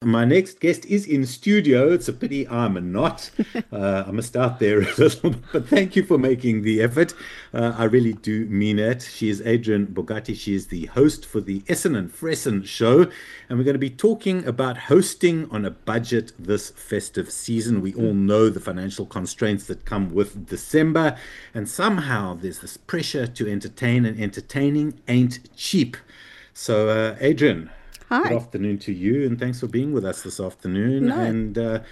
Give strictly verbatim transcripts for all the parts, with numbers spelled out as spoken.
my next guest is in studio. It's a pity I'm not. Uh, I missed out there a little bit, but thank you for making the effort. Uh, I really do mean it. She is Adrian Bogati. She is the host for the Essen and Fressen show, and we're going to be talking about hosting on a budget this festive season. We all know the financial constraints that come with December, and somehow there's this pressure to entertain, and entertaining ain't cheap. So, uh, Adrian, Hi. Good afternoon to you, and thanks for being with us this afternoon. No. And uh,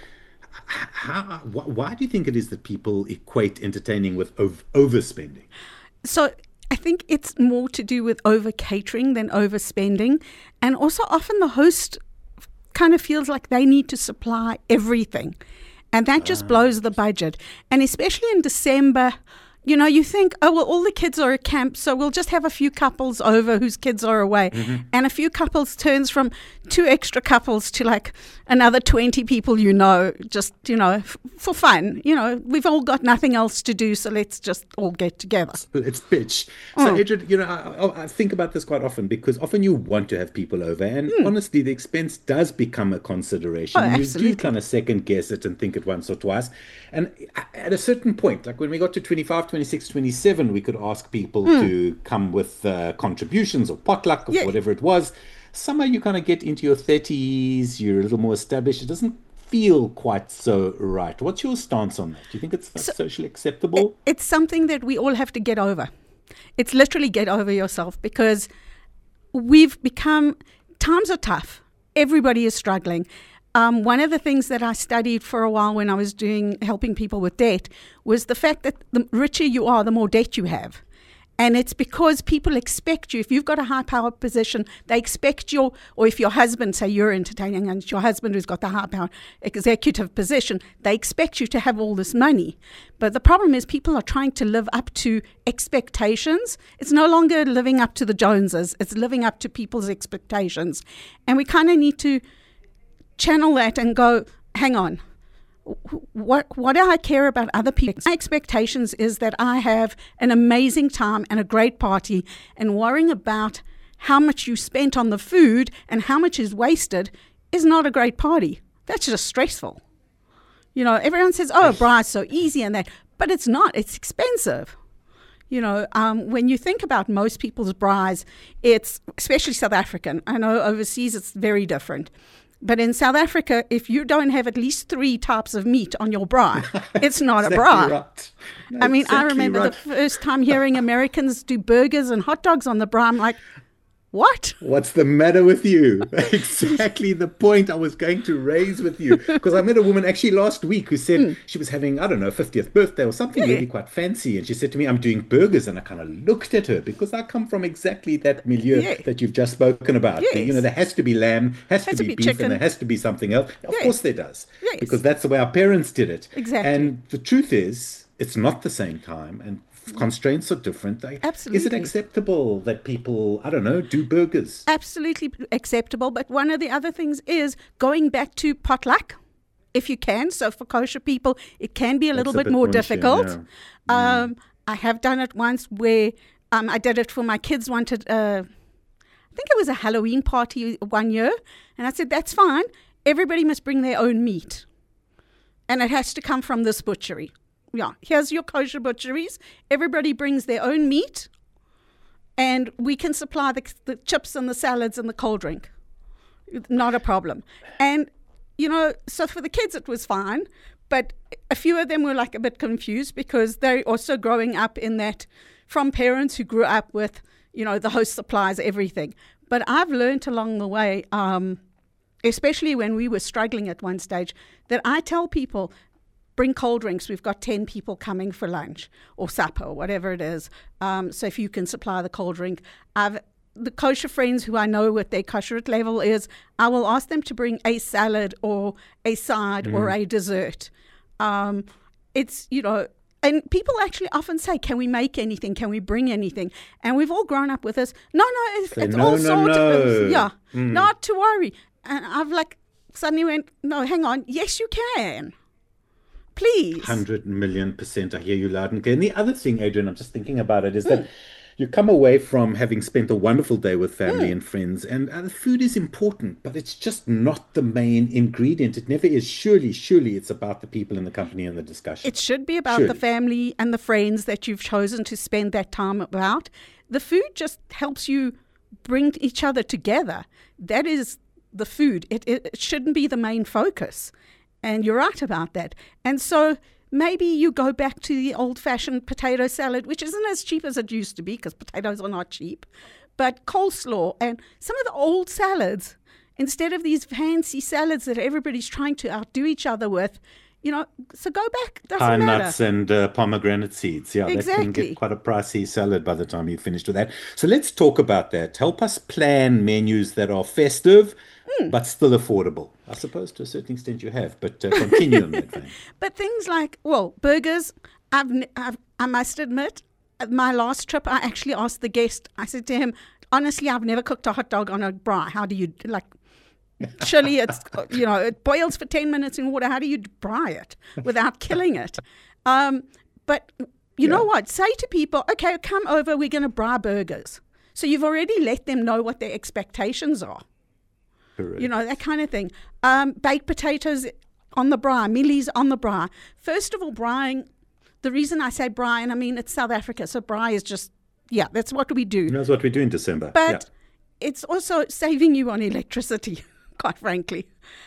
how, wh- why do you think it is that people equate entertaining with ov- overspending? So I think it's more to do with over catering than overspending. And also often the host kind of feels like they need to supply everything. And that just Ah. blows the budget. And especially in December, you know, you think, oh, well, all the kids are at camp, so we'll just have a few couples over whose kids are away. Mm-hmm. And a few couples turns from two extra couples to like another twenty people, you know, just, you know, f- for fun. You know, we've all got nothing else to do, so let's just all get together. It's pitch. So, Oh. Adrian, you know, I, I think about this quite often because often you want to have people over, and honestly, the expense does become a consideration. Oh, you absolutely. do kind of second guess it and think it once or twice. And at a certain point, like when we got to twenty-five, twenty-six, twenty-seven, we could ask people to come with uh, contributions or potluck or Yeah. whatever it was. Somehow you kind of get into your thirties, you're a little more established. It doesn't feel quite so right. What's your stance on that? Do you think it's So- socially acceptable? It's something that we all have to get over. It's literally get over yourself, because we've become, times are tough. Everybody is struggling. Um, one of the things that I studied for a while when I was doing helping people with debt was the fact that the richer you are, the more debt you have. And it's because people expect you, if you've got a high power position, they expect you, or if your husband, say you're entertaining and it's your husband who's got the high power executive position, they expect you to have all this money. But the problem is people are trying to live up to expectations. It's no longer living up to the Joneses, it's living up to people's expectations. And we kind of need to channel that and go, hang on. What what do I care about other people? My expectations is that I have an amazing time and a great party, and worrying about how much you spent on the food and how much is wasted is not a great party. That's just stressful. You know, everyone says, oh, braai's so easy and that, but it's not. It's expensive. You know, um, when you think about most people's braais, it's, especially South African, I know overseas it's very different. But in South Africa, if you don't have at least three types of meat on your braai, it's not Exactly a braai. right. No, I mean, I exactly remember right. the first time hearing Americans do burgers and hot dogs on the braai. I'm like, what? What's the matter with you? Exactly the point I was going to raise with you. Because I met a woman actually last week who said she was having, I don't know, fiftieth birthday or something Yeah. really quite fancy. And she said to me, I'm doing burgers. And I kind of looked at her because I come from exactly that milieu Yeah. that you've just spoken about. Yes. You know, there has to be lamb, has, to, Has to be be beef, chicken. and there has to be something else. Of Yes. course there does. Yes. Because that's the way our parents did it. Exactly. And the truth is, it's not the same time. And constraints are different. Like, Is it Absolutely. acceptable that people, I don't know, do burgers? Absolutely acceptable. But one of the other things is going back to potluck, if you can. So for kosher people, it can be a little That's a bit bit more munchy, difficult. yeah. Um, I have done it once where um, I did it for my kids wanted, uh, I think it was a Halloween party one year. And I said, that's fine. Everybody must bring their own meat. And it has to come from this butchery. Yeah, here's your kosher butcheries. Everybody brings their own meat, and we can supply the, the chips and the salads and the cold drink. Not a problem. And, you know, so for the kids it was fine, but a few of them were like a bit confused because they're also growing up in that from parents who grew up with, you know, the host supplies everything. But I've learned along the way, um, especially when we were struggling at one stage, that I tell people, bring cold drinks. We've got ten people coming for lunch or supper or whatever it is. Um, so if you can supply the cold drink. I've the kosher friends who I know what their kosher level is, I will ask them to bring a salad or a side Mm-hmm. or a dessert. Um, it's, you know, and people actually often say, can we make anything? Can we bring anything? And we've all grown up with this. No, no, it's, Say, it's no, all no, sorted. no. Yeah, Mm. not to worry. And I've like suddenly went, no, hang on. Yes, you can. Please. one hundred million percent. I hear you loud and clear. And the other thing, Adrian, I'm just thinking about it, is that, you come away from having spent a wonderful day with family mm. and friends, and uh, the food is important, but it's just not the main ingredient. It never is. Surely, surely it's about the people in the company and the discussion. It should be about surely. the family and the friends that you've chosen to spend that time about. The food just helps you bring each other together. That is the food. It, it, it shouldn't be the main focus. And you're right about that. And so maybe you go back to the old-fashioned potato salad, which isn't as cheap as it used to be because potatoes are not cheap, but coleslaw and some of the old salads, instead of these fancy salads that everybody's trying to outdo each other with, you know, so go back. Doesn't Pine matter. nuts and uh, pomegranate seeds. Yeah, exactly. That can get quite a pricey salad by the time you've finished with that. So let's talk about that. Help us plan menus that are festive, mm. but still affordable. I suppose to a certain extent you have, but uh, continue on that vein. But things like, well, burgers, I've, I've, I must admit, at my last trip, I actually asked the guest, I said to him, honestly, I've never cooked a hot dog on a braai. How do you, like, chili, it's, you know, it boils for ten minutes in water. How do you braai it without killing it? Um, but you yeah. know what? Say to people, okay, come over, we're going to braai burgers. So you've already let them know what their expectations are. Correct. You know, that kind of thing. Um, baked potatoes on the braai, mealies on the braai. First of all, braaiing, the reason I say braai, and I mean, it's South Africa, so braai is just, yeah, that's what we do. That's what we do in December. But yeah. it's also saving you on electricity, quite frankly.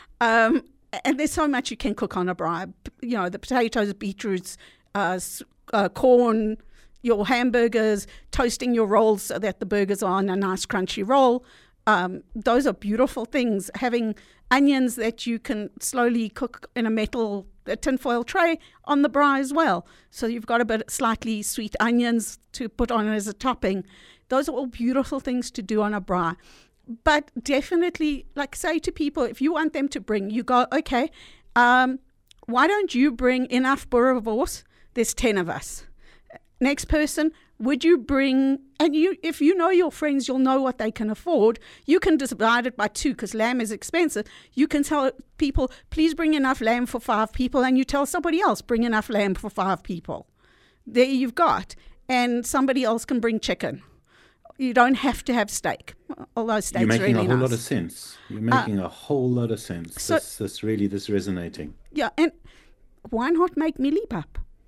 Um, and there's so much you can cook on a braai. You know, the potatoes, beetroots, uh, uh, corn, your hamburgers, toasting your rolls so that the burgers are on a nice crunchy roll. Um, those are beautiful things. Having onions that you can slowly cook in a metal a tinfoil tray on the braai as well. So you've got a bit slightly sweet onions to put on as a topping. Those are all beautiful things to do on a braai. But definitely, like, say to people, if you want them to bring, you go, okay, um, why don't you bring enough boerewors? There's ten of us. Next person, would you bring, and you, if you know your friends, you'll know what they can afford. You can divide it by two because lamb is expensive. You can tell people, please bring enough lamb for five people, and you tell somebody else, bring enough lamb for five people. There you've got. And somebody else can bring chicken. You don't have to have steak, although steak's really nice. You're making really a whole nice. lot of sense. You're making uh, a whole lot of sense. So, this, this really, this resonating. Yeah, and why not make mielipap?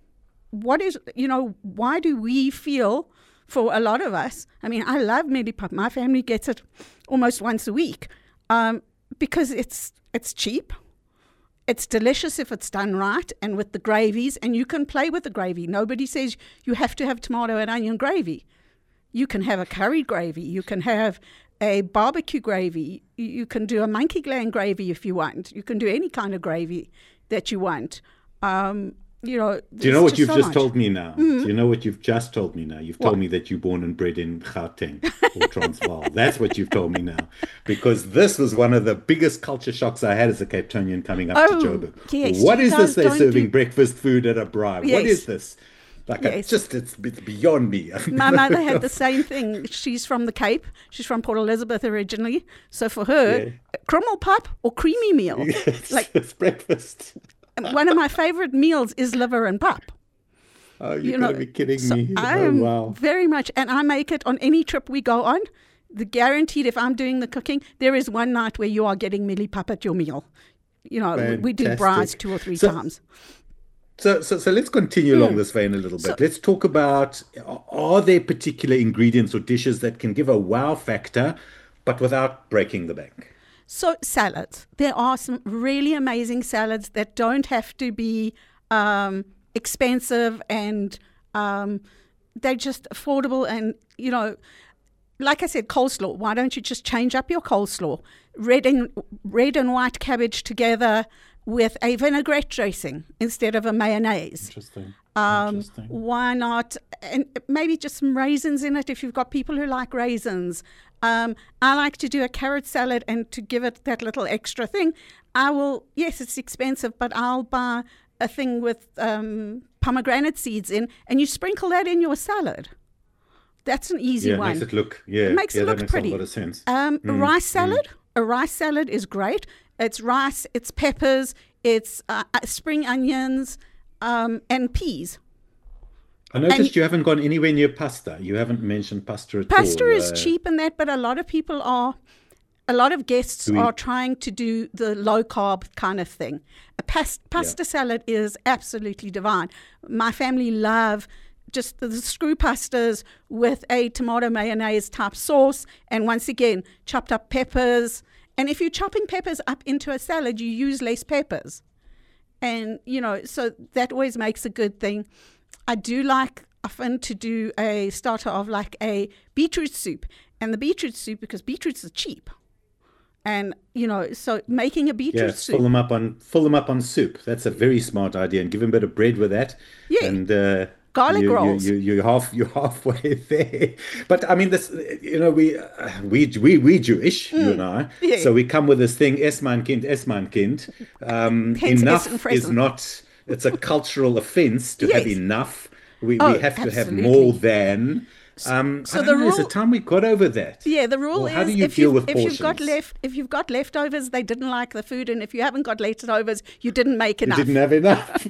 What is, you know, why do we feel, for a lot of us, I mean, I love mielipap. My family gets it almost once a week um, because it's it's cheap. It's delicious if it's done right and with the gravies, and you can play with the gravy. Nobody says you have to have tomato and onion gravy. You can have a curry gravy. You can have a barbecue gravy. You can do a monkey gland gravy if you want. You can do any kind of gravy that you want. Um, you know. Do you know what you've so just much. told me now? Mm-hmm. Do you know what you've just told me now? You've What? told me that you're born and bred in Gauteng or Transvaal. That's what you've told me now. Because this was one of the biggest culture shocks I had as a Cape Townian coming up Oh, to Joburg. yes, What you is guys this they're don't serving do- breakfast food at a braai? What Yes. is this? Like, Yes. it's just, it's, it's beyond me. My mother had the same thing. She's from the Cape. She's from Port Elizabeth originally. So for her, Yeah. krummelpap or creamy meal. It's, Like, it's breakfast. one of my favorite meals is liver and pap. Oh, you're You going know, to be kidding so me. I Oh, am wow. very much, and I make it on any trip we go on. The guaranteed, if I'm doing the cooking, there is one night where you are getting mielipap at your meal. You know, we- we do Fantastic. braais two or three So- times. So, so, so let's continue along this vein a little bit. So- let's talk about, are there particular ingredients or dishes that can give a wow factor, but without breaking the bank? So salads. There are some really amazing salads that don't have to be um, expensive, and um, they're just affordable. And, you know, like I said, coleslaw. Why don't you just change up your coleslaw? Red and red and white cabbage together with a vinaigrette dressing instead of a mayonnaise. Interesting. Um, Interesting. Why not? And maybe just some raisins in it if you've got people who like raisins. Um, I like to do a carrot salad, and to give it that little extra thing, I will, yes, it's expensive, but I'll buy a thing with um, pomegranate seeds in, and you sprinkle that in your salad. That's an easy Yeah, it one. makes it look, yeah, It makes yeah, it that look makes pretty. a lot of sense. Um, Mm, rice mm. salad. A rice salad is great. It's rice, it's peppers, it's uh, uh, spring onions, um, and peas. I noticed And you haven't gone anywhere near pasta. You haven't mentioned pasta at pasta all. is Uh, cheap in that, but a lot of people are, a lot of guests Do we- are trying to do the low carb kind of thing. A pas- pasta salad is absolutely divine. My family love just the, the screw pastas with a tomato mayonnaise type sauce, and once again, chopped up peppers. And if you're chopping peppers up into a salad, you use less peppers. And, you know, so that always makes a good thing. I do like often to do a starter of like a beetroot soup. And the beetroot soup, because beetroots are cheap. And, you know, so making a beetroot yeah, soup. fill them up on fill them up on soup. That's a very smart idea, and give them a bit of bread with that. Yeah. And uh, Garlic you, rolls. You, you, you're half you're halfway there. But I mean, this you know we uh, we we we Jewish, you and I. Mm. Yeah. So we come with this thing, es mein Kind, es mein Kind. Um, Hence enough Essen is Fressen. not. It's a cultural offense to have Yes. enough. We Oh, we have to have absolutely. more than. Um, so I don't the know, there's a rule- time we got over that. Yeah, the rule Well, is how do you if, deal you've, with if you've got portions? left if you've got leftovers, they didn't like the food, and if you haven't got leftovers, you didn't make You enough. didn't have enough.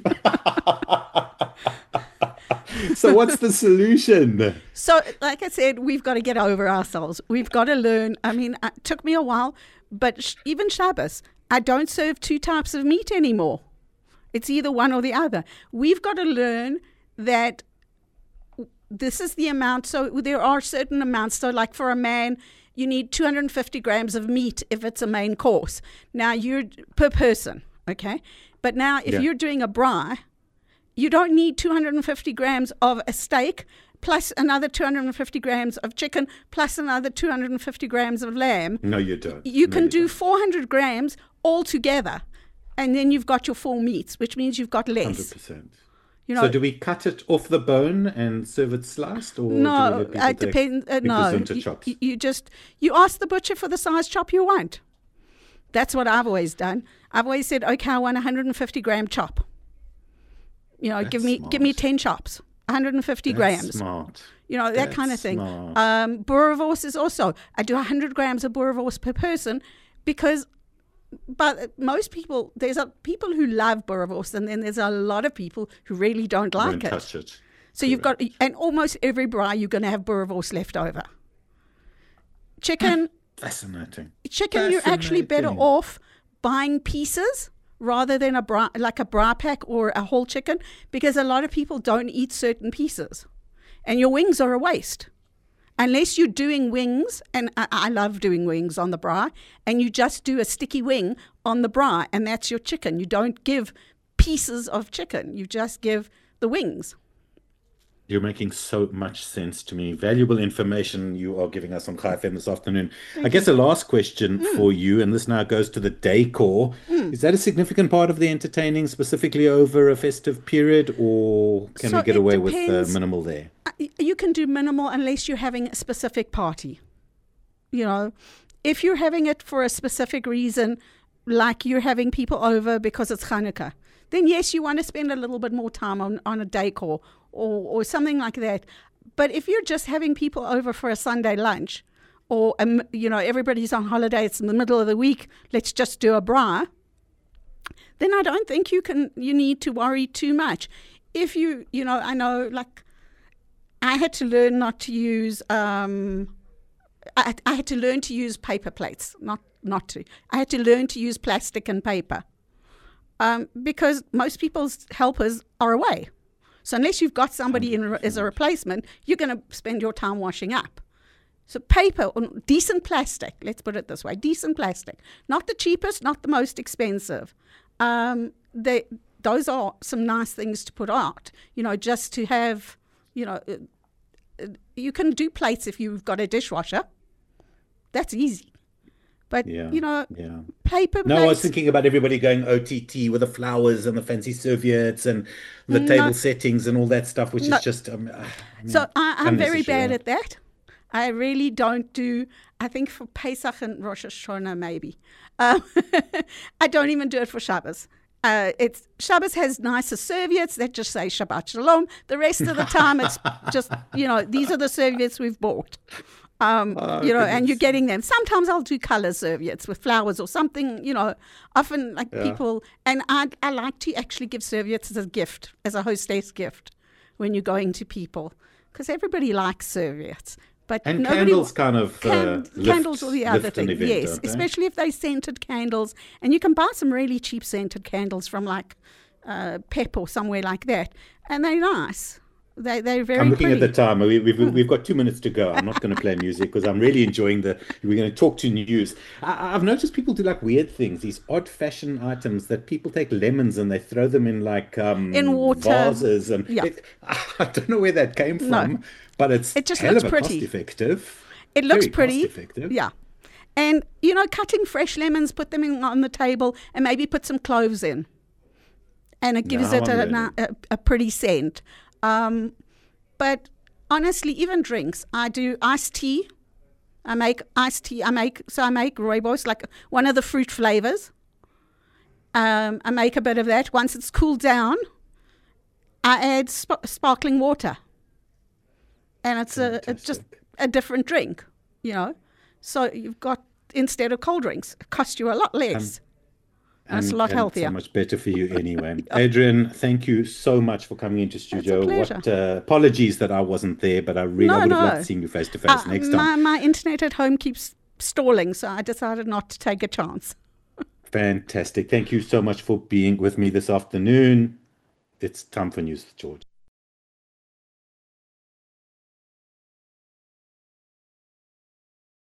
So what's the solution? So, like I said, we've got to get over ourselves. We've got to learn. I mean, it took me a while, but sh- even Shabbos, I don't serve two types of meat anymore. It's either one or the other. We've got to learn that this is the amount. So there are certain amounts. So like for a man, you need two hundred fifty grams of meat if it's a main course. Now you're per person, okay? But now if Yeah. you're doing a braai, you don't need two hundred fifty grams of a steak plus another two hundred fifty grams of chicken plus another two hundred fifty grams of lamb. No, you don't. You No, can do don't. four hundred grams all together, and then you've got your full meats, which means you've got one hundred less. percent. You know, So do we cut it off the bone and serve it sliced, or do we no, let people it take depends. Uh, big no, gesundte you, chops? you- you just you ask the butcher for the size chop you want. That's what I've always done. I've always said, okay, I want a one hundred fifty gram chop. You know, give That's me give me smart. ten chops, one hundred fifty That's grams. smart. You know, that That's kind of thing. smart. Um, boerewors is also, I do one hundred grams of boerewors per person because, but most people, there's a, people who love boerewors, and then there's a lot of people who really don't like Don't it. touch it. So you've got, and almost every braai you're going to have boerewors left over. Chicken, Fascinating. chicken, you're actually better Fascinating. off buying pieces rather than a bra, like a bra pack or a whole chicken, because a lot of people don't eat certain pieces, and your wings are a waste unless you're doing wings. And I, I love doing wings on the bra, and you just do a sticky wing on the bra, and that's your chicken. You don't give pieces of chicken, you just give the wings. You're making so much sense to me. Valuable information you are giving us on Chai F M this afternoon. I guess a last question Hmm. for you, and this now goes to the decor. Is that a significant part of the entertaining, specifically over a festive period, or can So we get it away with depends. uh, minimal there? Uh, You can do minimal unless you're having a specific party. You know, if you're having it for a specific reason, like you're having people over because it's Hanukkah, then yes, you want to spend a little bit more time on, on a decor or, or something like that. But if you're just having people over for a Sunday lunch, or, um, you know, everybody's on holiday, it's in the middle of the week, let's just do a bra, then I don't think you can, you need to worry too much. If you, you know, I know, like, I had to learn not to use, um, I, I had to learn to use paper plates, not, not to. I had to learn to use plastic and paper um, because most people's helpers are away. So unless you've got somebody in as a replacement, you're going to spend your time washing up. So paper, or decent plastic, let's put it this way, decent plastic. Not the cheapest, not the most expensive. Um, they, those are some nice things to put out, you know, just to have, you know, uh, uh, you can do plates if you've got a dishwasher. That's easy. But, Yeah, you know, yeah. paper No, I was plates, thinking about everybody going O T T with the flowers and the fancy serviettes and the No. table settings and all that stuff, which No. is just um, I mean, so I, I'm very unnecessary. bad at that. I really don't do, I think for Pesach and Rosh Hashanah maybe. Um, I don't even do it for Shabbos. Uh, it's Shabbos has nicer serviettes that just say Shabbat Shalom. The rest of the time it's just, you know, these are the serviettes we've bought. Um, Oh, you know, and you're goodness. getting them. Sometimes I'll do color serviettes with flowers or something, you know, often like Yeah. people, and I, I like to actually give serviettes as a gift, as a hostess gift. when you're going to people, because everybody likes serviettes. But and nobody, candles kind of uh, can, lift, candles are the other thing, event, yes, especially if they're scented candles. And you can buy some really cheap scented candles from like uh, Pep or somewhere like that, and they're nice. They, they're very I'm looking pretty. at the time. We, we've, we've got two minutes to go. I'm not going to play music because I'm really enjoying the... We're going to talk to news. I, I've noticed people do like weird things, these odd fashion items that people take lemons and they throw them in like um, in water. vases. And yeah. it, I don't know where that came from, No. but it's it just hell looks of a pretty. cost effective. It looks Very pretty. Cost effective. Yeah. And, you know, cutting fresh lemons, put them in, on the table and maybe put some cloves in. And it gives Now it I'm a, a, a pretty scent. Um, but honestly, even drinks, I do iced tea. I make iced tea. I make, so I make rooibos, like one of the fruit flavors. Um, I make a bit of that. Once it's cooled down, I add sp- sparkling water. And it's a, it's just a different drink, you know. So you've got, instead of cold drinks, it costs you a lot less. Um, and, and it's a lot and healthier. So much better for you anyway. Adrian, thank you so much for coming into studio. It's a pleasure. What uh, apologies that I wasn't there, but I really no, I would no. have loved seeing you face to face uh, next my, time. My internet at home keeps stalling, so I decided not to take a chance. Fantastic. Thank you so much for being with me this afternoon. It's time for News with George.